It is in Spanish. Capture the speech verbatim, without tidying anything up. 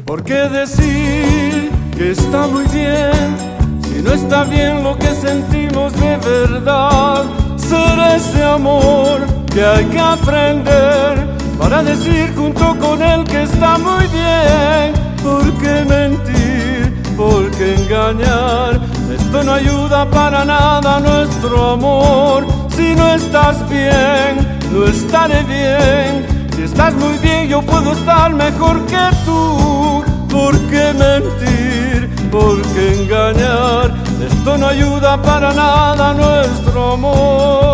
¿Por qué decir que está muy bien si no está bien lo que sentimos de verdad? Ser ese amor que hay que aprender para decir junto con él que está muy bien. ¿Por qué mentir? ¿Por qué engañar? Esto no ayuda para nada a nuestro amor. Si no estás bien, no estaré bien. Si estás muy bien, yo puedo estar mejor que tú. ¿Por qué mentir? ¿Por qué engañar? Esto no ayuda para nada a nuestro amor.